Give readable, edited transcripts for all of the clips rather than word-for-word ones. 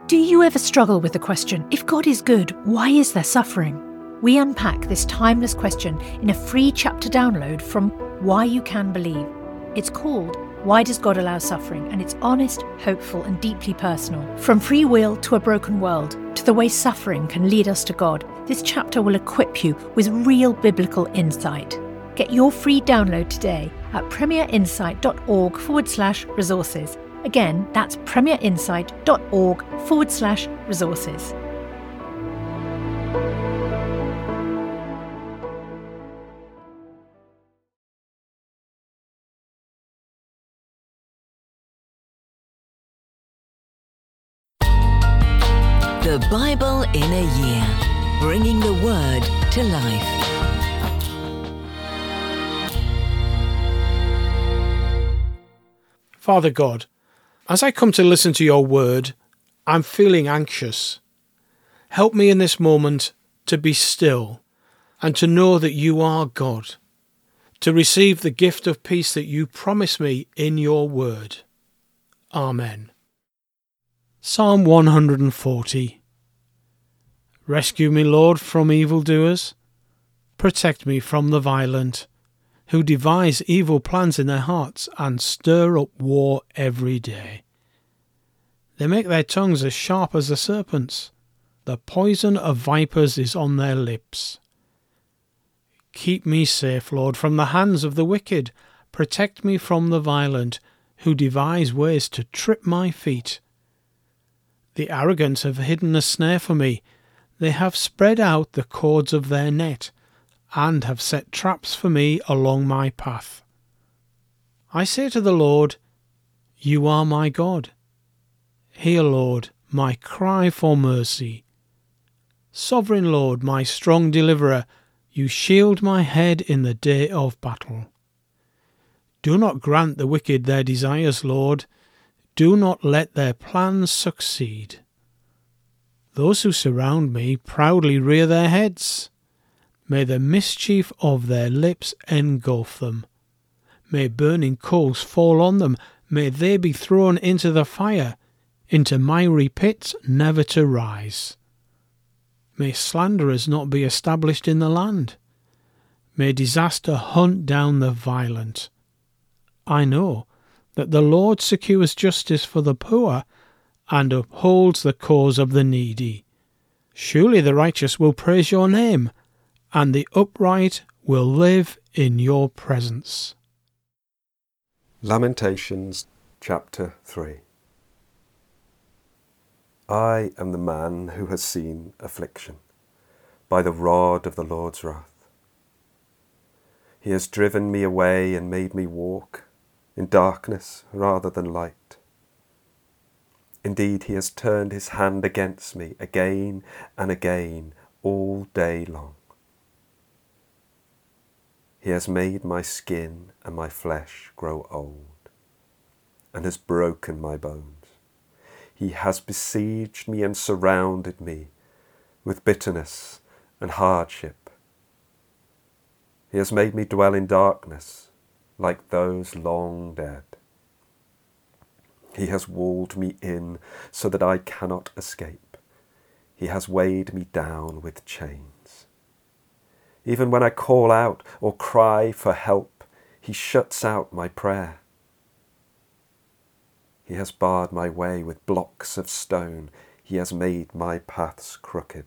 Do you ever struggle with the question, if God is good, why is there suffering? We unpack this timeless question in a free chapter download from Why You Can Believe. It's called Why Does God Allow Suffering? And it's honest, hopeful and deeply personal. From free will to a broken world, to the way suffering can lead us to God, this chapter will equip you with real biblical insight. Get your free download today at premierinsight.org/resources. Again, that's premierinsight.org/resources. The Bible in a Year, bringing the Word to life. Father God, as I come to listen to your word, I'm feeling anxious. Help me in this moment to be still and to know that you are God, to receive the gift of peace that you promise me in your word. Amen. Psalm 140. Rescue me, Lord, from evildoers. Protect me from the violent, who devise evil plans in their hearts and stir up war every day. They make their tongues as sharp as a serpent's. The poison of vipers is on their lips. Keep me safe, Lord, from the hands of the wicked. Protect me from the violent, who devise ways to trip my feet. The arrogant have hidden a snare for me. They have spread out the cords of their net, and have set traps for me along my path. I say to the Lord, you are my God. Hear, Lord, my cry for mercy. Sovereign Lord, my strong deliverer, you shield my head in the day of battle. Do not grant the wicked their desires, Lord. Do not let their plans succeed. Those who surround me proudly rear their heads. May the mischief of their lips engulf them. May burning coals fall on them. May they be thrown into the fire, into miry pits never to rise. May slanderers not be established in the land. May disaster hunt down the violent. I know that the Lord secures justice for the poor and upholds the cause of the needy. Surely the righteous will praise your name, and the upright will live in your presence. Lamentations chapter 3. I am the man who has seen affliction by the rod of the Lord's wrath. He has driven me away and made me walk in darkness rather than light. Indeed, he has turned his hand against me again and again all day long. He has made my skin and my flesh grow old, and has broken my bones. He has besieged me and surrounded me with bitterness and hardship. He has made me dwell in darkness like those long dead. He has walled me in so that I cannot escape. He has weighed me down with chains. Even when I call out or cry for help, he shuts out my prayer. He has barred my way with blocks of stone. He has made my paths crooked.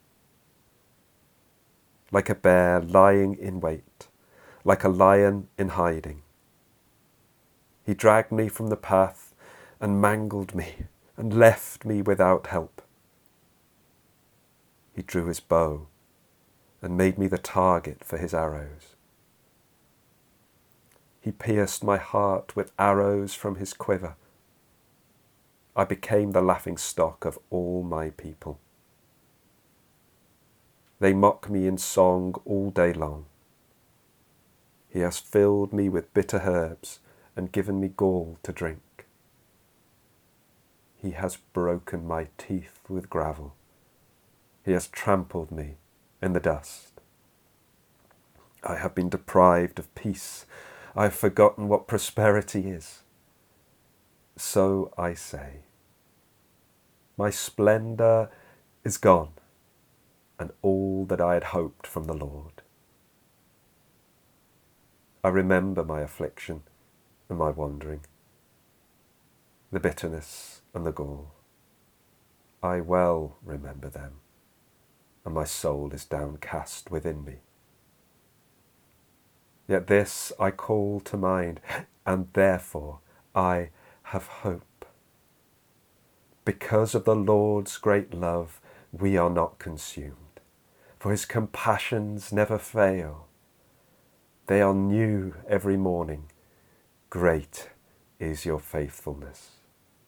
Like a bear lying in wait, like a lion in hiding, he dragged me from the path and mangled me and left me without help. He drew his bow and made me the target for his arrows. He pierced my heart with arrows from his quiver. I became the laughingstock of all my people. They mock me in song all day long. He has filled me with bitter herbs and given me gall to drink. He has broken my teeth with gravel. He has trampled me in the dust. I have been deprived of peace. I have forgotten what prosperity is. So I say, My splendour is gone, and all that I had hoped from the Lord. I remember my affliction and my wandering, the bitterness and the gall. I well remember them, and my soul is downcast within me. Yet this I call to mind, and therefore I have hope. Because of the Lord's great love, we are not consumed, for his compassions never fail. They are new every morning. Great is your faithfulness.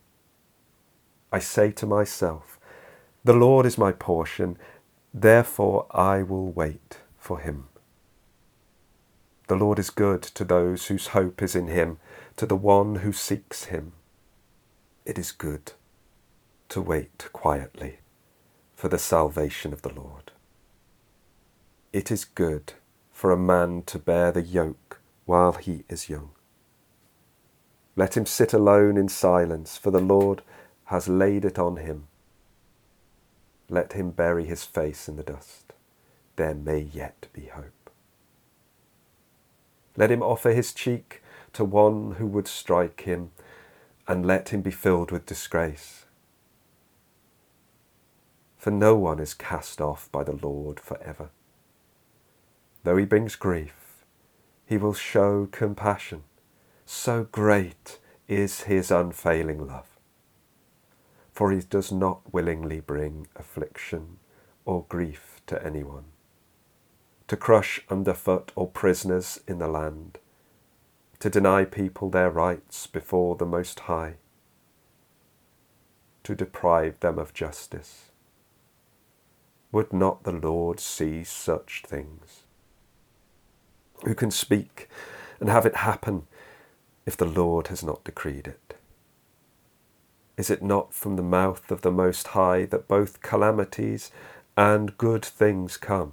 I say to myself, the Lord is my portion, therefore I will wait for him. The Lord is good to those whose hope is in him, to the one who seeks him. It is good to wait quietly for the salvation of the Lord. It is good for a man to bear the yoke while he is young. Let him sit alone in silence, for the Lord has laid it on him. Let him bury his face in the dust. There may yet be hope. Let him offer his cheek to one who would strike him, and let him be filled with disgrace. For no one is cast off by the Lord forever. Though he brings grief, he will show compassion. So great is his unfailing love. For he does not willingly bring affliction or grief to anyone, to crush underfoot all prisoners in the land, to deny people their rights before the Most High, to deprive them of justice. Would not the Lord see such things? Who can speak and have it happen if the Lord has not decreed it? Is it not from the mouth of the Most High that both calamities and good things come?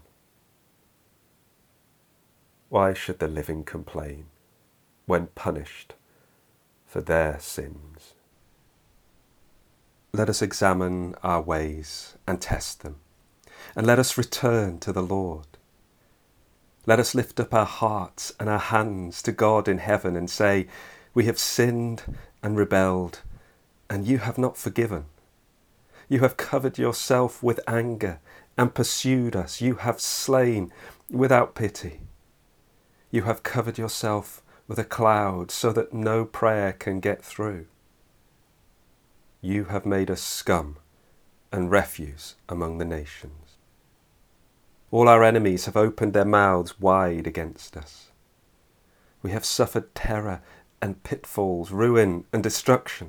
Why should the living complain when punished for their sins? Let us examine our ways and test them, and let us return to the Lord. Let us lift up our hearts and our hands to God in heaven and say, we have sinned and rebelled, and you have not forgiven. You have covered yourself with anger and pursued us. You have slain without pity. You have covered yourself with a cloud so that no prayer can get through. You have made us scum and refuse among the nations. All our enemies have opened their mouths wide against us. We have suffered terror and pitfalls, ruin and destruction.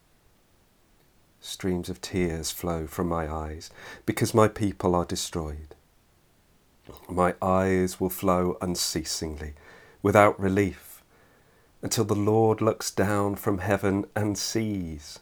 Streams of tears flow from my eyes because my people are destroyed. My eyes will flow unceasingly, without relief, until the Lord looks down from heaven and sees.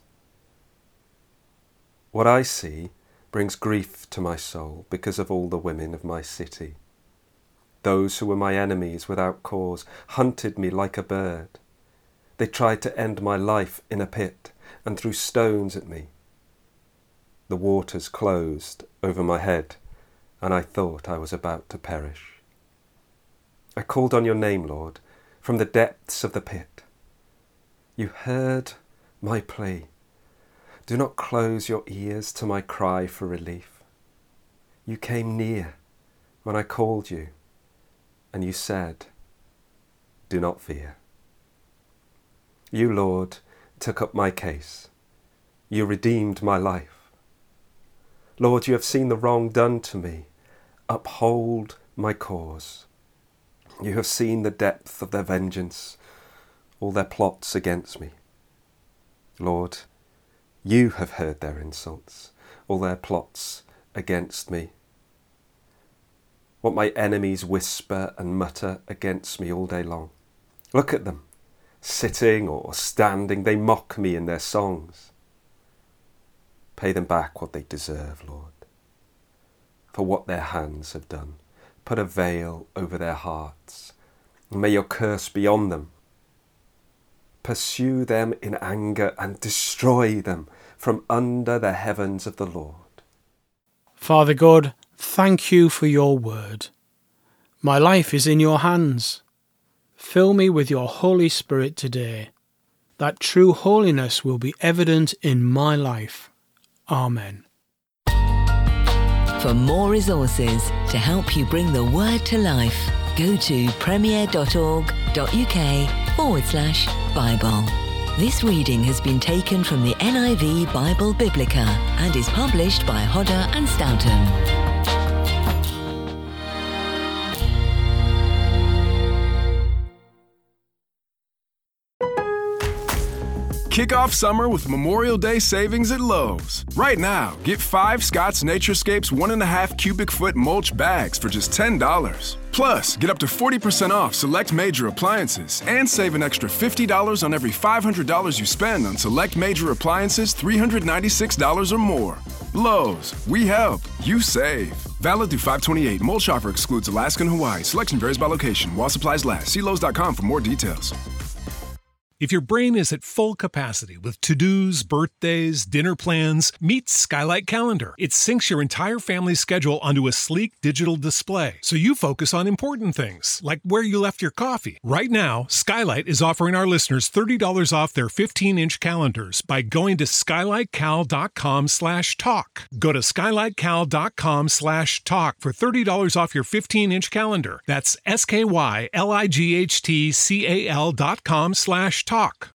What I see brings grief to my soul because of all the women of my city. Those who were my enemies without cause hunted me like a bird. They tried to end my life in a pit and threw stones at me. The waters closed over my head, and I thought I was about to perish. I called on your name, Lord, from the depths of the pit. You heard my plea. Do not close your ears to my cry for relief. You came near when I called you, and you said, do not fear. You, Lord, took up my case. You redeemed my life. Lord, you have seen the wrong done to me. Uphold my cause. You have seen the depth of their vengeance, all their plots against me. Lord, you have heard their insults, all their plots against me. What my enemies whisper and mutter against me all day long. Look at them, sitting or standing, they mock me in their songs. Pay them back what they deserve, Lord, for what their hands have done. Put a veil over their hearts, and may your curse be on them. Pursue them in anger and destroy them from under the heavens of the Lord. Father God, thank you for your word. My life is in your hands. Fill me with your Holy Spirit today, that true holiness will be evident in my life. Amen. For more resources to help you bring the word to life, go to premier.org.uk/Bible. This reading has been taken from the NIV Bible Biblica and is published by Hodder and Stoughton. Kick off summer with Memorial Day savings at Lowe's. Right now, get 5 Scott's Naturescapes 1.5 cubic foot mulch bags for just $10. Plus, get up to 40% off select major appliances and save an extra $50 on every $500 you spend on select major appliances $396 or more. Lowe's, we help, you save. Valid through 5/28. Mulch offer excludes Alaska and Hawaii. Selection varies by location. While supplies last. See Lowe's.com for more details. If your brain is at full capacity with to-dos, birthdays, dinner plans, meet Skylight Calendar. It syncs your entire family's schedule onto a sleek digital display, so you focus on important things, like where you left your coffee. Right now, Skylight is offering our listeners $30 off their 15-inch calendars by going to skylightcal.com/talk. Go to skylightcal.com/talk for $30 off your 15-inch calendar. That's skylightcal.com/talk.